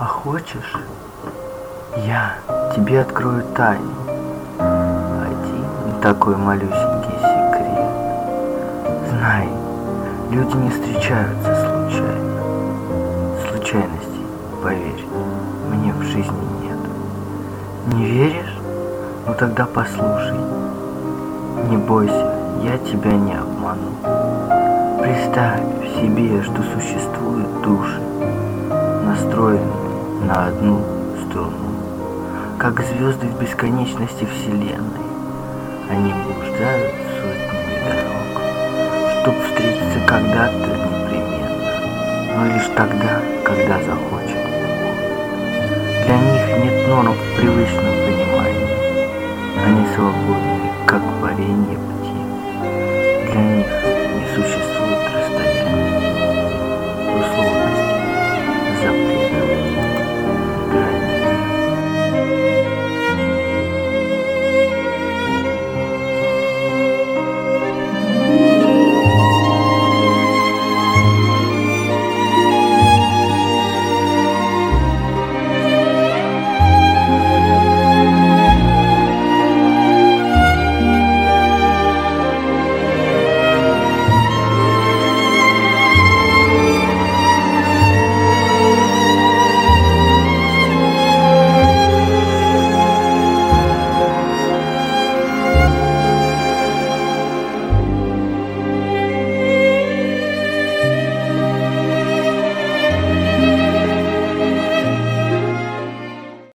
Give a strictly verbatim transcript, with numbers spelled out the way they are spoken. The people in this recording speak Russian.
А хочешь, я тебе открою тайну, один такой малюсенький секрет. Знай, люди не встречаются случайно. Случайностей, поверь, мне в жизни нет. Не веришь? Ну тогда послушай. Не бойся, я тебя не обману. Представь себе, что существуют души, настроенные на одну струну, как звезды в бесконечности Вселенной. Они блуждают сотнями дорог, чтоб встретиться когда-то непременно, но лишь тогда, когда захочет Бог. Для них нет норм в привычном понимании. Они свободны, как варенье